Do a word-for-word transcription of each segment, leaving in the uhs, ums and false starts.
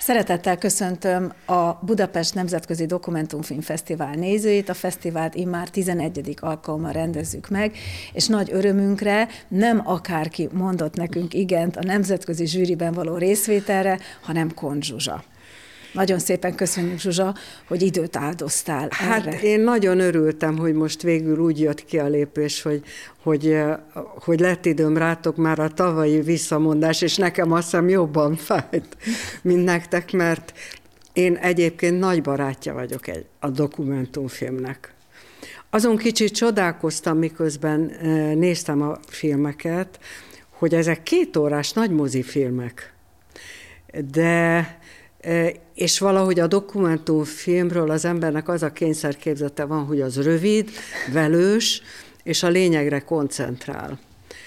Szeretettel köszöntöm a Budapest Nemzetközi Dokumentumfilm Fesztivál nézőit. A fesztivált immár tizenegyedik alkalommal rendezzük meg, és nagy örömünkre nem akárki mondott nekünk igent a nemzetközi zsűriben való részvételre, hanem Kont Zsuzsa. Nagyon szépen köszönjük, Zsuzsa, hogy időt áldoztál Hát erre. én nagyon örültem, hogy most végül úgy jött ki a lépés, hogy, hogy, hogy lett időm rátok, már a tavalyi visszamondás, és nekem azt hiszem jobban fájt, mint nektek, mert én egyébként nagy barátja vagyok egy, a dokumentumfilmnek. Azon kicsit csodálkoztam, miközben néztem a filmeket, hogy ezek két órás nagy mozifilmek, de és valahogy a dokumentumfilmről az embernek az a kényszerképzete van, hogy az rövid, velős, és a lényegre koncentrál.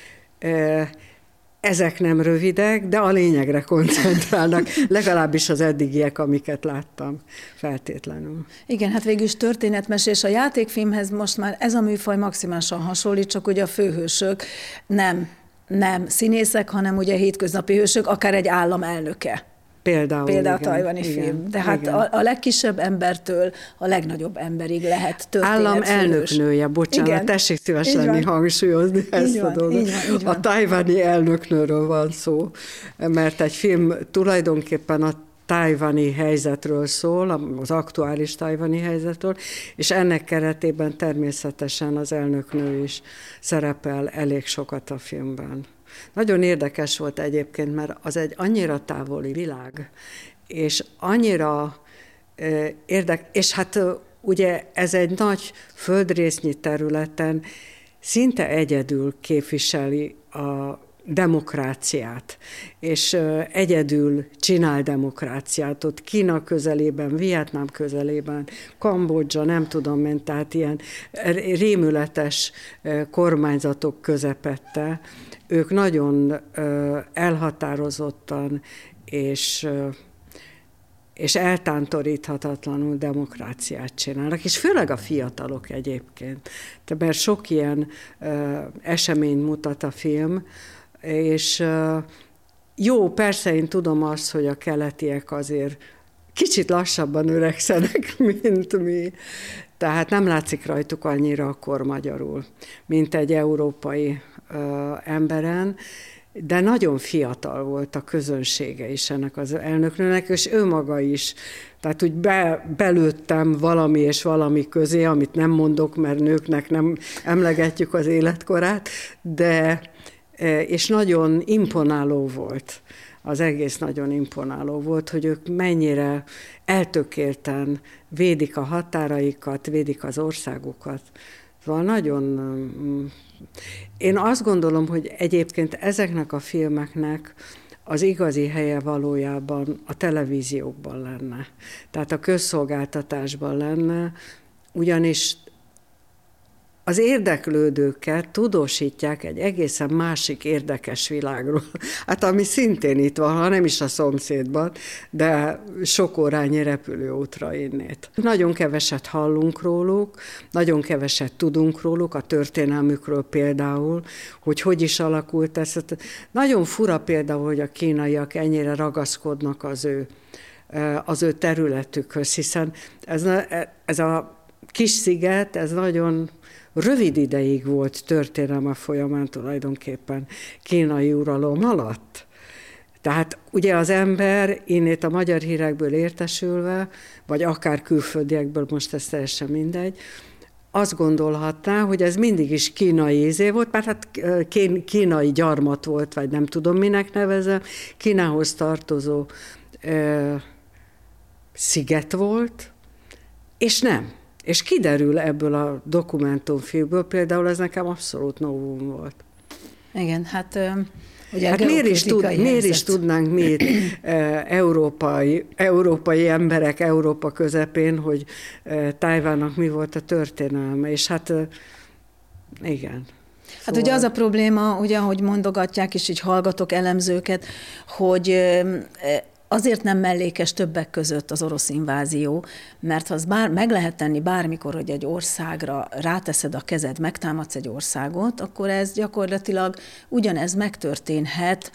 Ezek nem rövidek, de a lényegre koncentrálnak, legalábbis az eddigiek, amiket láttam feltétlenül. Igen, hát végül is történetmesés. A játékfilmhez most már ez a műfaj maximálisan hasonlít, csak ugye a főhősök nem, nem színészek, hanem ugye hétköznapi hősök, akár egy állam elnöke. Például, Például igen, a tajvani igen, film. De hát igen. a, a legkisebb embertől a legnagyobb emberig lehet történetfőhős. Állam elnöknője, bocsánat, igen. Tessék szíves lenni hangsúlyozni ezt így van, a dolgot. Így van, így van. A tajvani elnöknőről van szó, mert egy film tulajdonképpen a tajvani helyzetről szól, az aktuális tajvani helyzetről, és ennek keretében természetesen az elnöknő is szerepel elég sokat a filmben. Nagyon érdekes volt egyébként, mert az egy annyira távoli világ, és annyira érdekes, és hát ugye ez egy nagy földrésznyi területen szinte egyedül képviseli a demokráciát, és egyedül csinál demokráciát, ott Kína közelében, Vietnám közelében, Kambodzsa, nem tudom, ment, tehát ilyen rémületes kormányzatok közepette. Ők nagyon elhatározottan és, és eltántoríthatatlanul demokráciát csinálnak, és főleg a fiatalok egyébként. Mert sok ilyen eseményt mutat a film, és jó, persze én tudom azt, hogy a keletiek azért kicsit lassabban öregszenek, mint mi. Tehát nem látszik rajtuk annyira a kor magyarul, mint egy európai ö, emberen, de nagyon fiatal volt a közönsége is ennek az elnöknőnek, és ő maga is. Tehát úgy be, belőttem valami és valami közé, amit nem mondok, mert nőknek nem emlegetjük az életkorát, de és nagyon imponáló volt. Az egész nagyon imponáló volt, hogy ők mennyire eltökélten védik a határaikat, védik az országukat. Szóval nagyon... Én azt gondolom, hogy egyébként ezeknek a filmeknek az igazi helye valójában a televíziókban lenne. Tehát a közszolgáltatásban lenne, ugyanis az érdeklődőket tudósítják egy egészen másik érdekes világról. Hát ami szintén itt van, ha nem is a szomszédban, de sok órányi repülőútra innét. Nagyon keveset hallunk róluk, nagyon keveset tudunk róluk, a történelmükről például, hogy hogy is alakult ez. Nagyon fura például, hogy a kínaiak ennyire ragaszkodnak az ő, az ő területükhöz, hiszen ez, ez a kis sziget, ez nagyon rövid ideig volt történelme folyamán tulajdonképpen kínai uralom alatt. Tehát ugye az ember innét a magyar hírekből értesülve, vagy akár külföldiekből, most ez teljesen mindegy, azt gondolhatná, hogy ez mindig is kínai izé volt, mert hát kínai gyarmat volt, vagy nem tudom minek nevezem, Kínához tartozó ö, sziget volt, és nem. És kiderül ebből a dokumentumfilmből, például ez nekem abszolút novum volt. Igen, hát... Ugye hát miért is, tud, miért is tudnánk mi e, európai, európai emberek Európa közepén, hogy e, Tajvannak mi volt a történelme, és hát e, igen. Hát szóval... ugye az a probléma, ugye, ahogy mondogatják, és így hallgatok elemzőket, hogy e, azért nem mellékes többek között az orosz invázió, mert ha az bár, meg lehet tenni bármikor, hogy egy országra ráteszed a kezed, megtámadsz egy országot, akkor ez gyakorlatilag ugyanez megtörténhet,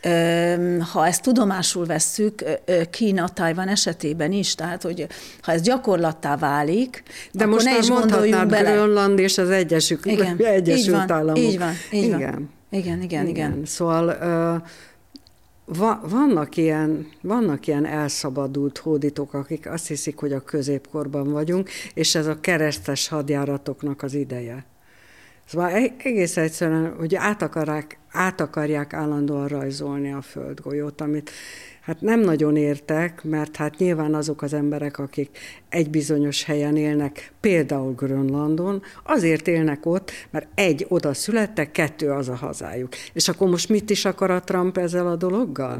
ha ezt tudomásul vesszük Kína, Tajvan esetében is, tehát hogy ha ez gyakorlattá válik, de akkor most ne is gondoljunk bele. Grönland és az Egyesült, igen, Egyesült így van, Államok. Így van, így igen. van. Igen, igen, igen. igen. Szóval uh, va, vannak, ilyen, vannak ilyen elszabadult hódítók, akik azt hiszik, hogy a középkorban vagyunk, és ez a keresztes hadjáratoknak az ideje. Szóval egész egyszerűen, hogy át akarják, át akarják állandóan rajzolni a földgolyót, amit hát nem nagyon értek, mert hát nyilván azok az emberek, akik egy bizonyos helyen élnek, például Grönlandon, azért élnek ott, mert egy, oda születtek, kettő, az a hazájuk. És akkor most mit is akar a Trump ezzel a dologgal?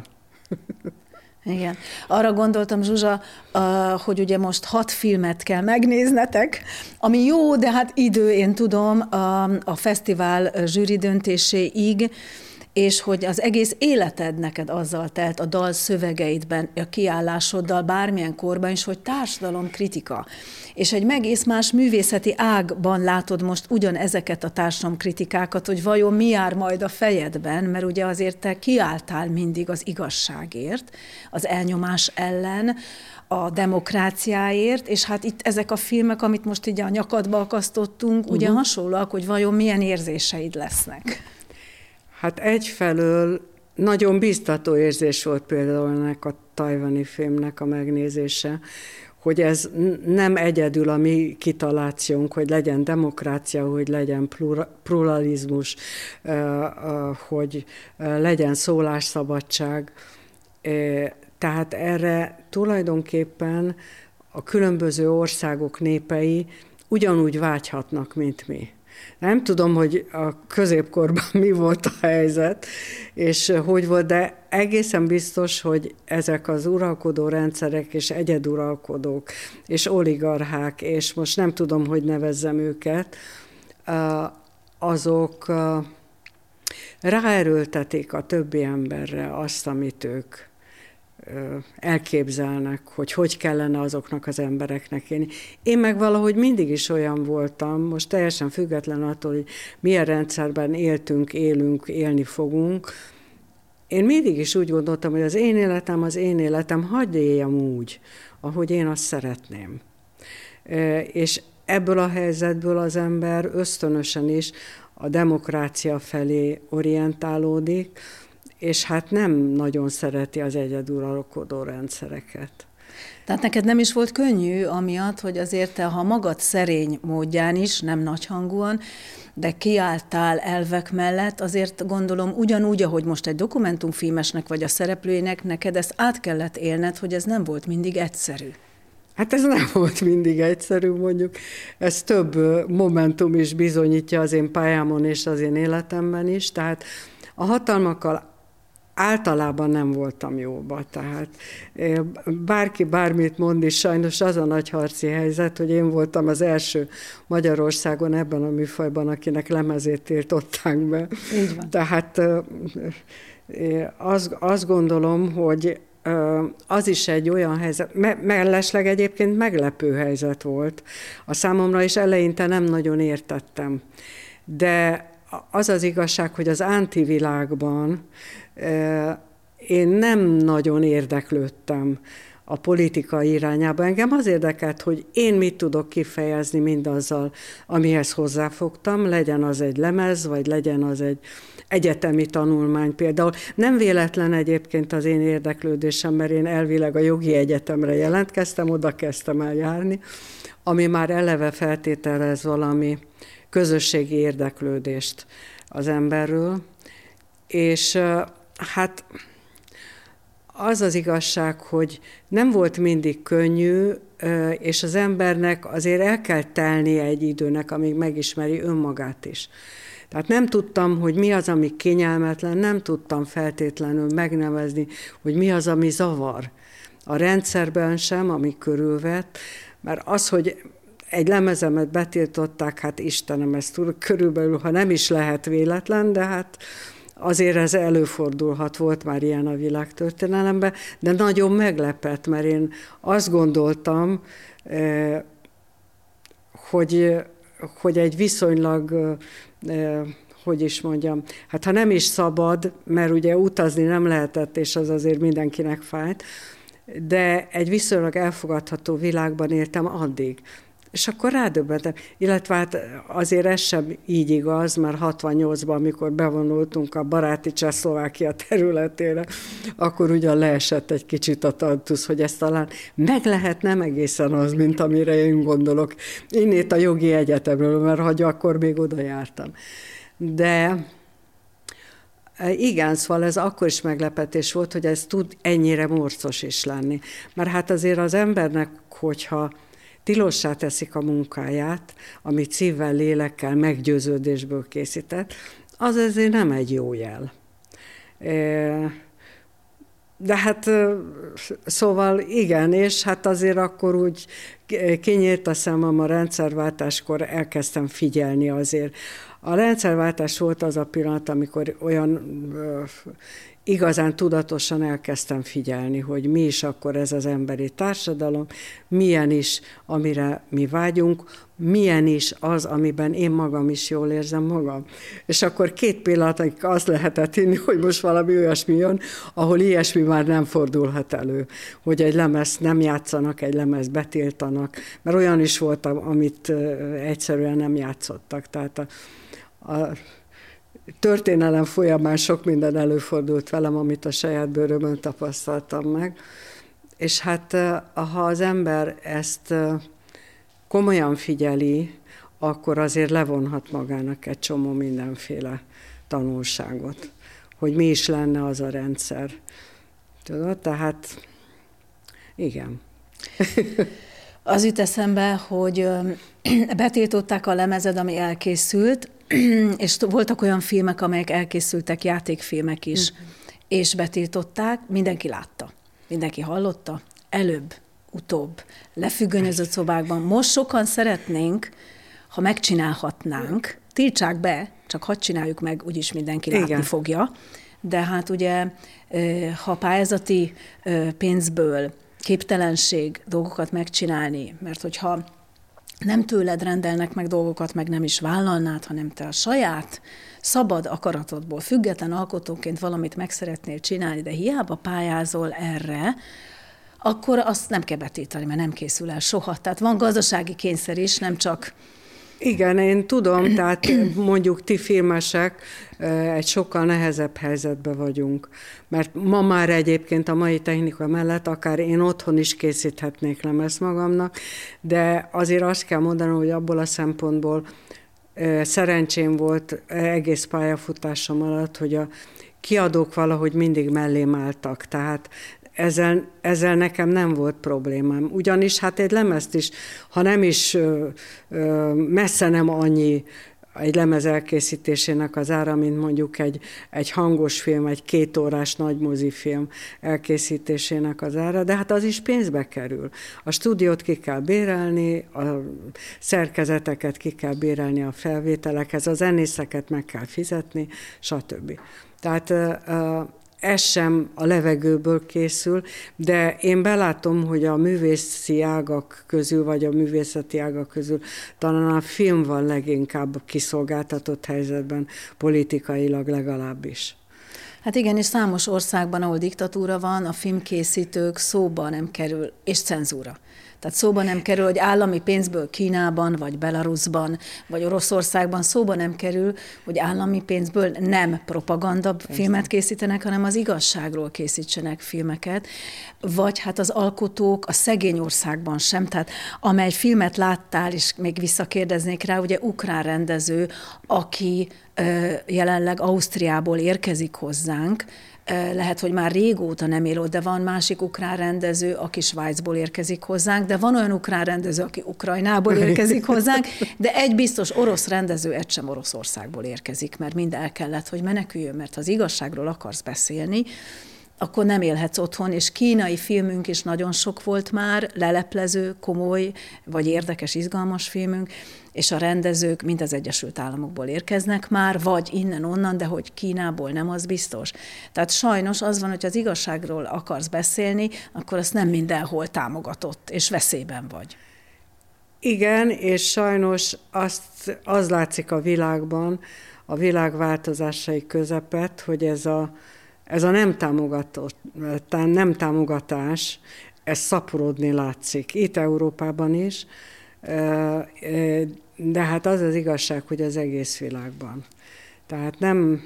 Igen. Arra gondoltam, Zsuzsa, hogy ugye most hat filmet kell megnéznetek, ami jó, de hát idő, én tudom, a fesztivál zsűri döntéséig, és hogy az egész életed neked azzal telt, a dal szövegeidben, a kiállásoddal, bármilyen korban is, hogy társadalomkritika. És egy egész más művészeti ágban látod most ugyanezeket a társadalomkritikákat, hogy vajon mi jár majd a fejedben, mert ugye azért te kiálltál mindig az igazságért, az elnyomás ellen, a demokráciáért, és hát itt ezek a filmek, amit most így a nyakadba akasztottunk, uh-huh. ugye hasonlóak, hogy vajon milyen érzéseid lesznek. Hát egyfelől nagyon biztató érzés volt például ennek a tajvani filmnek a megnézése, hogy ez nem egyedül a mi kitalációnk, hogy legyen demokrácia, hogy legyen pluralizmus, hogy legyen szólásszabadság. Tehát erre tulajdonképpen a különböző országok népei ugyanúgy vágyhatnak, mint mi. Nem tudom, hogy a középkorban mi volt a helyzet, és hogy volt, de egészen biztos, hogy ezek az uralkodó rendszerek és egyeduralkodók, és oligarchák, és most nem tudom, hogy nevezzem őket, azok ráerőltetik a többi emberre azt, amit ők elképzelnek, hogy hogy kellene azoknak az embereknek élni. Én meg valahogy mindig is olyan voltam, most teljesen független attól, hogy milyen rendszerben éltünk, élünk, élni fogunk. Én mindig is úgy gondoltam, hogy az én életem, az én életem, hadd éljem úgy, ahogy én azt szeretném. És ebből a helyzetből az ember ösztönösen is a demokrácia felé orientálódik, és hát nem nagyon szereti az egyeduralkodó rendszereket. Tehát neked nem is volt könnyű amiatt, hogy azért te, ha magad szerény módján is, nem nagyhangúan, de kiálltál elvek mellett, azért gondolom ugyanúgy, ahogy most egy dokumentumfilmesnek vagy a szereplőinek, neked ezt át kellett élned, hogy ez nem volt mindig egyszerű. Hát ez nem volt mindig egyszerű, mondjuk. Ez több momentum is bizonyítja az én pályámon és az én életemben is, tehát a hatalmakkal általában nem voltam jóba, tehát bárki bármit mond is, sajnos az a nagy harci helyzet, hogy én voltam az első Magyarországon ebben a műfajban, akinek lemezét tiltották be. Így van. Tehát azt, azt gondolom, hogy az is egy olyan helyzet, mellesleg egyébként meglepő helyzet volt. A számomra is eleinte nem nagyon értettem. De az az igazság, hogy az antivilágban én nem nagyon érdeklődtem a politika irányába. Engem az érdekelt, hogy én mit tudok kifejezni mindazzal, amihez hozzáfogtam, legyen az egy lemez, vagy legyen az egy egyetemi tanulmány például. Nem véletlen egyébként az én érdeklődésem, mert én elvileg a jogi egyetemre jelentkeztem, oda kezdtem el járni, ami már eleve feltételez valami közösségi érdeklődést az emberről, és hát az az igazság, hogy nem volt mindig könnyű, és az embernek azért el kell telnie egy időnek, amíg megismeri önmagát is. Tehát nem tudtam, hogy mi az, ami kényelmetlen, nem tudtam feltétlenül megnevezni, hogy mi az, ami zavar. A rendszerben sem, ami körülvett, mert az, hogy egy lemezemet betiltották, hát Istenem, ez túl körülbelül, ha nem is lehet véletlen, de hát azért ez előfordulhat, volt már ilyen a világtörténelemben, de nagyon meglepett, mert én azt gondoltam, hogy, hogy egy viszonylag, hogy is mondjam, hát ha nem is szabad, mert ugye utazni nem lehetett, és az azért mindenkinek fájt, de egy viszonylag elfogadható világban éltem addig. És akkor rádöbbentem. Illetve hát azért ez sem így igaz, mert hatvannyolcban, amikor bevonultunk a baráti Csehszlovákia területére, akkor ugyan leesett egy kicsit a tantusz, hogy ez talán meg lehet, nem egészen az, mint amire én gondolok. Innét a jogi egyetemről, mert hogy akkor még oda jártam. De igen, szóval ez akkor is meglepetés volt, hogy ez tud ennyire morcos is lenni. Mert hát azért az embernek, hogyha tilossá teszik a munkáját, amit szívvel, lélekkel, meggyőződésből készített, az azért nem egy jó jel. De hát szóval igen, és hát azért akkor úgy kinyílt a szemem a rendszerváltáskor, elkezdtem figyelni azért. A rendszerváltás volt az a pillanat, amikor olyan igazán tudatosan elkezdtem figyelni, hogy mi is akkor ez az emberi társadalom, milyen is, amire mi vágyunk, milyen is az, amiben én magam is jól érzem magam. És akkor két pillanatig azt lehetett hinni, hogy most valami olyasmi jön, ahol ilyesmi már nem fordulhat elő, hogy egy lemez nem játszanak, egy lemez betiltanak, mert olyan is volt, amit egyszerűen nem játszottak. Tehát a, a történelem folyamán sok minden előfordult velem, amit a saját bőrömön tapasztaltam meg. És hát ha az ember ezt komolyan figyeli, akkor azért levonhat magának egy csomó mindenféle tanulságot, hogy mi is lenne az a rendszer. Tudod? Tehát igen. Az jut eszembe, hogy betiltották a lemezed, ami elkészült, és voltak olyan filmek, amelyek elkészültek, játékfilmek is, uh-huh. és betiltották, mindenki látta, mindenki hallotta, előbb, utóbb, lefüggönyözött szobákban. Most sokan szeretnénk, ha megcsinálhatnánk, tiltsák be, csak hadd csináljuk meg, úgyis mindenki látni Igen. fogja, de hát ugye, ha pályázati pénzből képtelenség dolgokat megcsinálni, mert hogyha nem tőled rendelnek meg dolgokat, meg nem is vállalnád, hanem te a saját szabad akaratodból, független alkotóként valamit meg szeretnél csinálni, de hiába pályázol erre, akkor azt nem kell betiltani, mert nem készül el soha. Tehát van gazdasági kényszer is, nem csak... Igen, én tudom, tehát mondjuk ti filmesek egy sokkal nehezebb helyzetben vagyunk, mert ma már egyébként a mai technika mellett akár én otthon is készíthetnék lemezt magamnak, de azért azt kell mondanom, hogy abból a szempontból szerencsém volt egész pályafutásom alatt, hogy a kiadók valahogy mindig mellém álltak, tehát Ezzel, ezzel nekem nem volt problémám. Ugyanis hát egy lemezt is, ha nem is ö, ö, messze nem annyi egy lemez elkészítésének az ára, mint mondjuk egy, egy hangos film, egy kétórás nagy mozifilm elkészítésének az ára, de hát az is pénzbe kerül. A stúdiót ki kell bérelni, a szerkezeteket ki kell bérelni a felvételekhez, a zenészeket meg kell fizetni, stb. Tehát ö, ez sem a levegőből készül, de én belátom, hogy a művészi ágak közül, vagy a művészeti ágak közül talán a film van leginkább kiszolgáltatott helyzetben, politikailag legalábbis. Hát igen, és számos országban, ahol diktatúra van, a filmkészítők szóba nem kerül, és cenzúra. Tehát szóba nem kerül, hogy állami pénzből Kínában, vagy Belarusban, vagy Oroszországban szóba nem kerül, hogy állami pénzből nem propaganda filmet készítenek, hanem az igazságról készítsenek filmeket, vagy hát az alkotók a szegény országban sem. Tehát amely filmet láttál, és még visszakérdeznék rá, ugye ukrán rendező, aki jelenleg Ausztriából érkezik hozzánk, lehet, hogy már régóta nem él ott, de van másik ukrán rendező, aki Svájcból érkezik hozzánk, de van olyan ukrán rendező, aki Ukrajnából érkezik hozzánk, de egy biztos orosz rendező, egy sem Oroszországból érkezik, mert mind el kellett, hogy meneküljön, mert ha az igazságról akarsz beszélni, akkor nem élhetsz otthon, és kínai filmünk is nagyon sok volt már, leleplező, komoly, vagy érdekes, izgalmas filmünk, és a rendezők mind az Egyesült Államokból érkeznek már, vagy innen-onnan, de hogy Kínából nem, az biztos. Tehát sajnos az van, hogy az igazságról akarsz beszélni, akkor azt nem mindenhol támogatott, és veszélyben vagy. Igen, és sajnos azt, az látszik a világban, a világ változásai közepet, hogy ez a, ez a nem, támogatott, nem támogatás, ez szaporodni látszik. Itt Európában is, de hát az az igazság, hogy az egész világban. Tehát nem,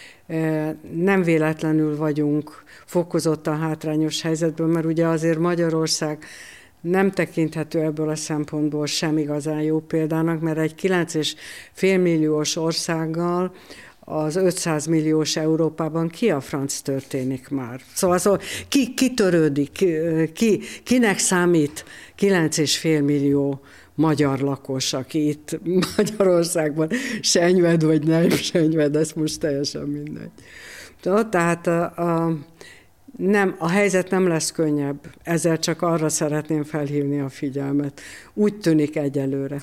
nem véletlenül vagyunk fokozottan hátrányos helyzetben, mert ugye azért Magyarország nem tekinthető ebből a szempontból sem igazán jó példának, mert egy kilenc és fél milliós országgal az ötszáz milliós Európában ki a franc történik már? Szóval, szóval ki, ki törődik, ki, kinek számít kilenc és fél millió magyar lakos, aki itt Magyarországban senyved, vagy nem senyved, ez most teljesen mindegy. Tehát a, a, nem, a helyzet nem lesz könnyebb, ezzel csak arra szeretném felhívni a figyelmet. Úgy tűnik egyelőre.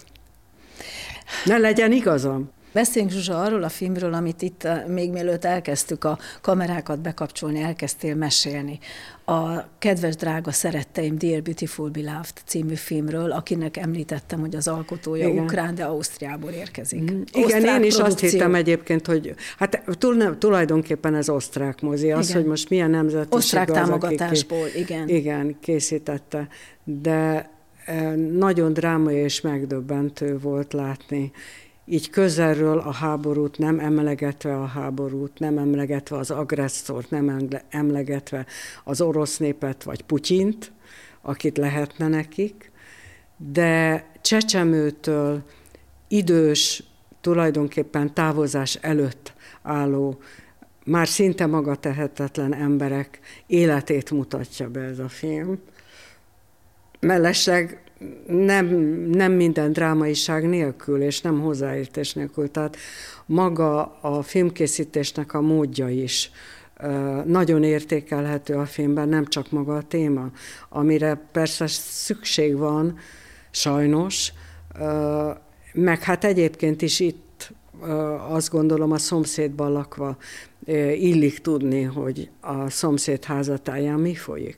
Ne legyen igazam. Beszéljünk, Zsuzsa, arról a filmről, amit itt még mielőtt elkezdtük a kamerákat bekapcsolni, elkezdtél mesélni. A Kedves drága szeretteim, Dear Beautiful Beloved című filmről, akinek említettem, hogy az alkotója igen. ukrán, de Ausztriából érkezik. Mm. Igen, én is produkció. Azt hittem egyébként, hogy hát tulajdonképpen ez osztrák mozi, az, igen. hogy most milyen nemzetiség osztrák támogatásból, az, igen. Igen, készítette, de nagyon drámai és megdöbbentő volt látni, így közelről a háborút, nem emlegetve a háborút, nem emlegetve az agresszort, nem emlegetve az orosz népet vagy Putyint, akit lehetne nekik, de csecsemőtől idős, tulajdonképpen távozás előtt álló, már szinte magatehetetlen emberek életét mutatja be ez a film. Mellesleg Nem, nem minden drámaiság nélkül, és nem hozzáértés nélkül. Tehát maga a filmkészítésnek a módja is nagyon értékelhető a filmben, nem csak maga a téma, amire persze szükség van, sajnos, meg hát egyébként is itt azt gondolom a szomszédban lakva illik tudni, hogy a szomszéd házatáján mi folyik.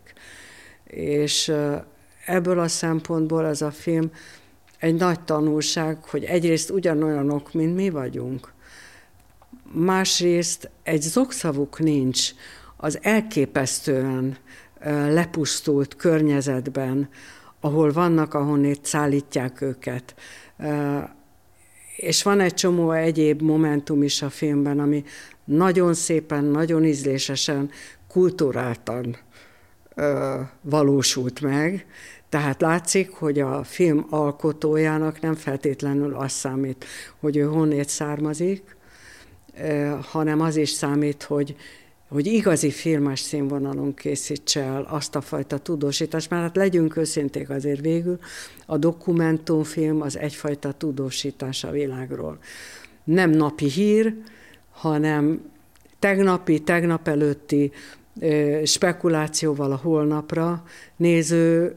És ebből a szempontból ez a film egy nagy tanulság, hogy egyrészt ugyanolyanok, mint mi vagyunk. Másrészt egy zokszavuk nincs az elképesztően lepusztult környezetben, ahol vannak, ahonnét szállítják őket. És van egy csomó egyéb momentum is a filmben, ami nagyon szépen, nagyon ízlésesen, kulturáltan valósult meg. Tehát látszik, hogy a film alkotójának nem feltétlenül az számít, hogy ő honnét származik, hanem az is számít, hogy, hogy igazi filmes színvonalon készítse el azt a fajta tudósítást, mert hát legyünk őszinték azért végül, a dokumentumfilm az egyfajta tudósítás a világról. Nem napi hír, hanem tegnapi, tegnap előtti spekulációval a holnapra néző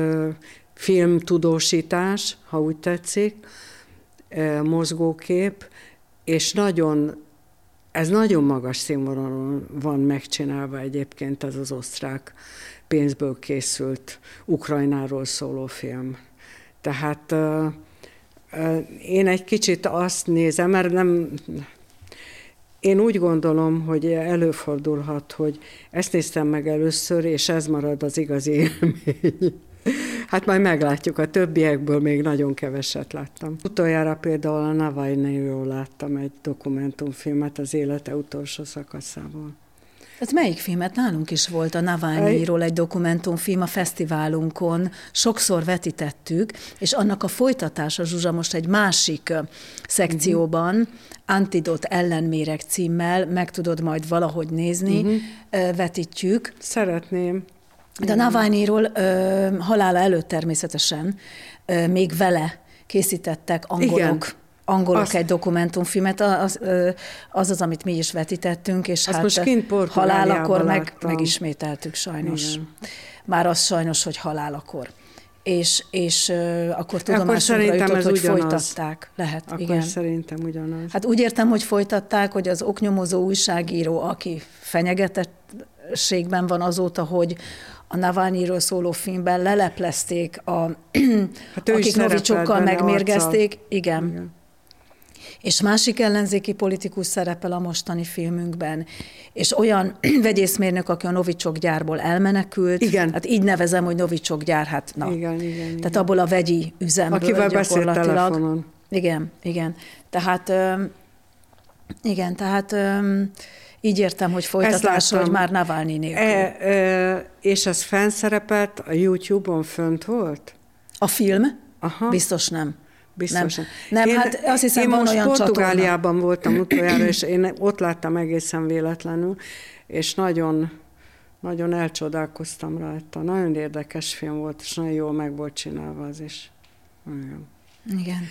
filmtudósítás, ha úgy tetszik, mozgókép, és nagyon, ez nagyon magas színvonalon van megcsinálva egyébként ez az osztrák pénzből készült Ukrajnáról szóló film. Tehát én egy kicsit azt nézem, mert nem... Én úgy gondolom, hogy előfordulhat, hogy ezt néztem meg először, és ez marad az igazi élmény. Hát majd meglátjuk, a többiekből még nagyon keveset láttam. Utoljára például a Navalnyijról láttam egy dokumentumfilmet az élete utolsó szakaszából. Tehát melyik filmet? Nálunk is volt a Navalnyijról egy dokumentumfilm a fesztiválunkon, sokszor vetítettük, és annak a folytatása, Zsuzsa, most egy másik szekcióban, uh-huh. Antidot ellenméreg címmel, meg tudod majd valahogy nézni, uh-huh. vetítjük. Szeretném. De a Navalnyijról halála előtt természetesen ö, még vele készítettek angolok. Igen. angolok azt, egy dokumentumfilmet, az, az az, amit mi is vetítettünk, és hát most kint halálakor meg, megismételtük sajnos. Igen. Már az sajnos, hogy halálakor. És, és uh, akkor tudomásomra jutott, hogy ugyanaz. Folytatták. Lehet, akkor igen. szerintem ugyanaz. Hát úgy értem, hogy folytatták, hogy az oknyomozó újságíró, aki fenyegetettségben van azóta, hogy a Navalnyiról szóló filmben leleplezték, a, hát akik novicsokkal megmérgezték. Igen. igen. És másik ellenzéki politikus szerepel a mostani filmünkben, és olyan vegyészmérnök, aki a Novicsok gyárból elmenekült, igen. hát így nevezem, hogy Novicsok gyár, hát na. Igen, igen, Tehát igen. abból a vegyi üzemből akivel gyakorlatilag. beszélt telefonon. Igen, igen. Tehát, igen, tehát így értem, hogy folytatásra, hogy már Navalnyi nélkül. E, e, és ez fennszerepelt, a YouTube-on fönt volt? A film? Aha. Biztos nem. Biztos nem. nem én, hát azt hiszem, én van most olyan Portugáliában csatorna. voltam utoljára, és én ott láttam egészen véletlenül, és nagyon, nagyon elcsodálkoztam rajta. Nagyon érdekes film volt, és nagyon jól meg volt csinálva az is. Nagyon. Igen.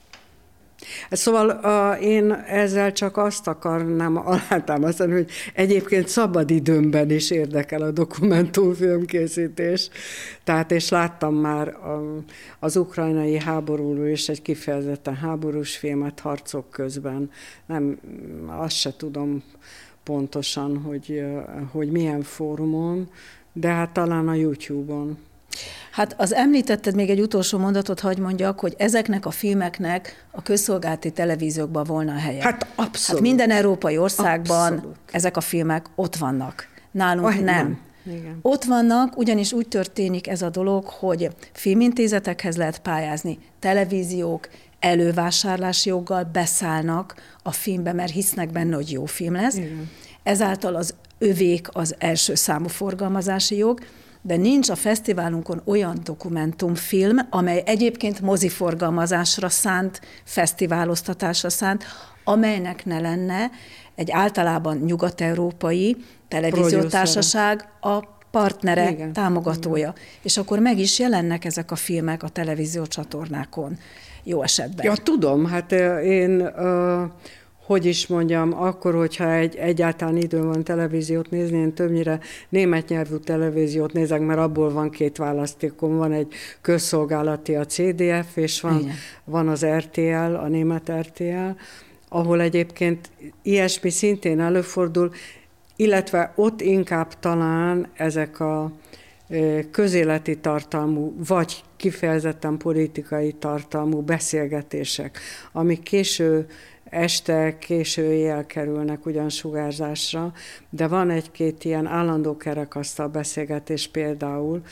Szóval uh, én ezzel csak azt akarnám alátámasztani, hogy egyébként szabadidőmben is érdekel a dokumentumfilmkészítés. Tehát, és láttam már a, az ukrajnai háborúról is egy kifejezetten háborús filmet harcok közben. Nem, azt se tudom pontosan, hogy, hogy milyen fórumon, de hát talán a YouTube-on. Hát az említetted még egy utolsó mondatot, hagy mondjak, hogy ezeknek a filmeknek a közszolgálati televíziókban volna a helye. Hát abszolút. Hát minden európai országban abszolút. Ezek a filmek ott vannak. Nálunk oh, nem. nem. Igen. Ott vannak, ugyanis úgy történik ez a dolog, hogy filmintézetekhez lehet pályázni, televíziók elővásárlási joggal beszállnak a filmbe, mert hisznek benne, hogy jó film lesz. Igen. Ezáltal az övék az első számú forgalmazási jog, de nincs a fesztiválunkon olyan dokumentumfilm, amely egyébként moziforgalmazásra szánt, fesztiváloztatásra szánt, amelynek ne lenne egy általában nyugat-európai televíziótársaság a partnere, igen, támogatója. Igen. És akkor meg is jelennek ezek a filmek a televíziócsatornákon, jó esetben. Ja, tudom, hát én... Uh... hogy is mondjam, akkor, hogyha egy, egyáltalán időm van televíziót nézni, én többnyire német nyelvű televíziót nézek, mert abból van két választékom, van egy közszolgálati, a cé dé ef, és van, van az er té el, a német er té el, ahol egyébként ilyesmi szintén előfordul, illetve ott inkább talán ezek a közéleti tartalmú, vagy kifejezetten politikai tartalmú beszélgetések, amik késő este, késő éjjel kerülnek ugyan sugárzásra, de van egy-két ilyen állandó kerekasztal beszélgetés például,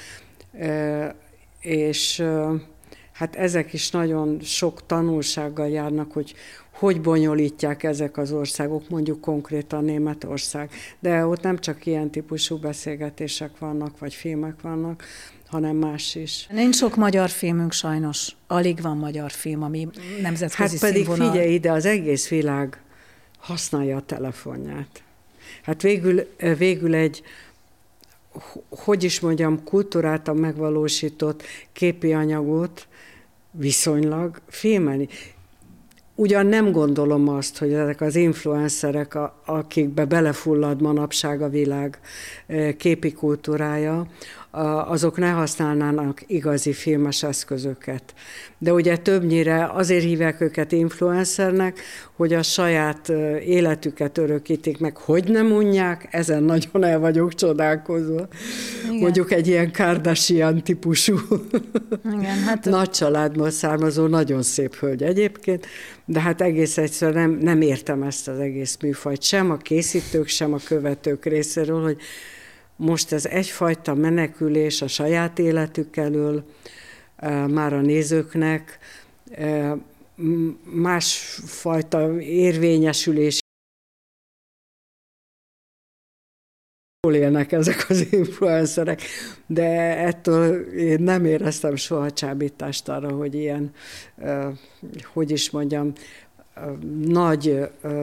és hát ezek is nagyon sok tanulsággal járnak, hogy hogy bonyolítják ezek az országok, mondjuk konkrétan Németország. De ott nem csak ilyen típusú beszélgetések vannak, vagy filmek vannak, hanem más is. Nincs sok magyar filmünk sajnos. Alig van magyar film, ami nemzetközi hát pedig színvonal. Figyelj ide, az egész világ használja a telefonját. Hát végül, végül egy, hogy is mondjam, kultúráltan megvalósított képi anyagot viszonylag filmelni. Ugyan nem gondolom azt, hogy ezek az influencerek, akikbe belefullad manapság a világ képi kultúrája, azok ne használnának igazi filmes eszközöket. De ugye többnyire azért hívják őket influencernek, hogy a saját életüket örökítik meg. Hogy nem unják? Ezen nagyon el vagyok csodálkozva. Igen. Mondjuk egy ilyen Kardashian típusú Igen, hát nagy családból származó, nagyon szép hölgy egyébként, de hát egész egyszerűen nem, nem értem ezt az egész műfajt, sem a készítők, sem a követők részéről, hogy most ez egyfajta menekülés a saját életük elől, már a nézőknek, másfajta érvényesülés. Jól élnek ezek az influencerek, de ettől én nem éreztem soha csábítást arra, hogy ilyen, hogy is mondjam, nagy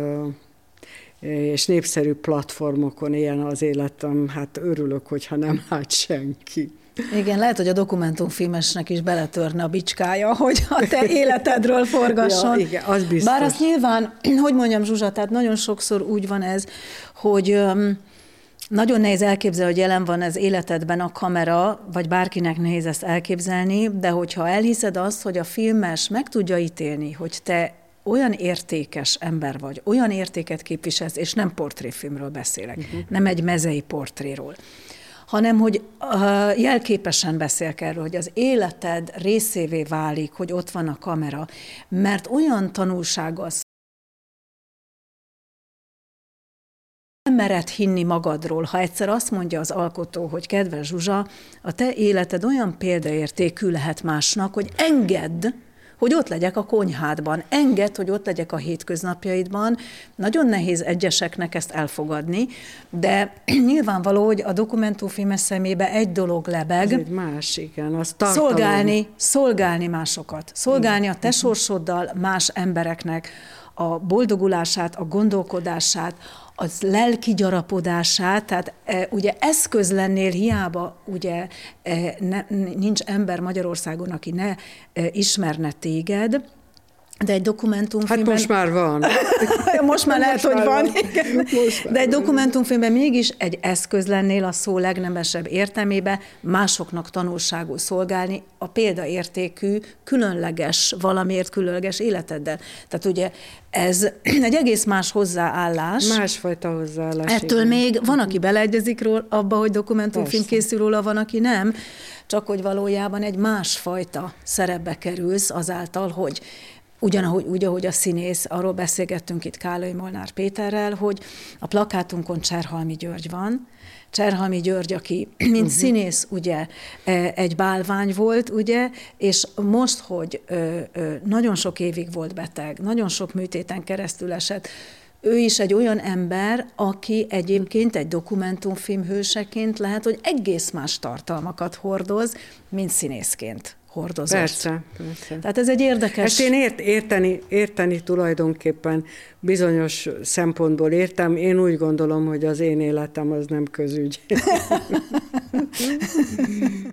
és népszerű platformokon éljen az életem, hát örülök, hogyha nem lát senki. Igen, lehet, hogy a dokumentumfilmesnek is beletörne a bicskája, hogy a te életedről forgasson. Ja, igen, az biztos. Bár azt nyilván, hogy mondjam, Zsuzsa, tehát nagyon sokszor úgy van ez, hogy um, nagyon nehéz elképzelni, hogy jelen van az életedben a kamera, vagy bárkinek nehéz ezt elképzelni, de hogyha elhiszed azt, hogy a filmes meg tudja ítélni, hogy te olyan értékes ember vagy, olyan értéket képviselsz, és nem portréfilmről beszélek, uh-huh. nem egy mezei portréról, hanem hogy uh, jelképesen beszélek erről, hogy az életed részévé válik, hogy ott van a kamera, mert olyan tanulsággal nem mered hinni magadról, ha egyszer azt mondja az alkotó, hogy kedves Zsuzsa, a te életed olyan példaértékű lehet másnak, hogy engedd, hogy ott legyek a konyhádban, engedd, hogy ott legyek a hétköznapjaidban. Nagyon nehéz egyeseknek ezt elfogadni, de nyilvánvaló, hogy a dokumentumfilmes szemébe egy dolog lebeg. Ez egy más, igen. Az tartalom. Szolgálni, szolgálni másokat. Szolgálni a te sorsoddal más embereknek a boldogulását, a gondolkodását, az lelki gyarapodását, tehát e, ugye eszköz lennél, hiába ugye e, ne, nincs ember Magyarországon, aki ne e, ismerne téged, de egy dokumentumfilmben... Hát most már van. most már lehet, most hogy van. van. De egy van. dokumentumfilmben mégis egy eszköz lennél a szó legnemesebb értelmébe másoknak tanulságul szolgálni a példaértékű, különleges, valamiért különleges életeddel. Tehát ugye ez egy egész más hozzáállás. Másfajta hozzáállás. Ettől igen. még van, aki beleegyezik róla, abba, hogy dokumentumfilm Persze. készül róla, van, aki nem, csak hogy valójában egy másfajta szerepbe kerülsz azáltal, hogy Ugyanahogy, úgy, ahogy a színész, arról beszélgettünk itt Kálai Molnár Péterrel, hogy a plakátunkon Cserhalmi György van. Cserhalmi György, aki mint uh-huh. színész ugye egy bálvány volt, ugye, és most, hogy nagyon sok évig volt beteg, nagyon sok műtéten keresztül esett, ő is egy olyan ember, aki egyébként egy dokumentumfilm hőseként lehet, hogy egész más tartalmakat hordoz, mint színészként hordozott. Persze, persze. Tehát ez egy érdekes... Ezt én ért, érteni, érteni tulajdonképpen bizonyos szempontból értem. Én úgy gondolom, hogy az én életem az nem közügy.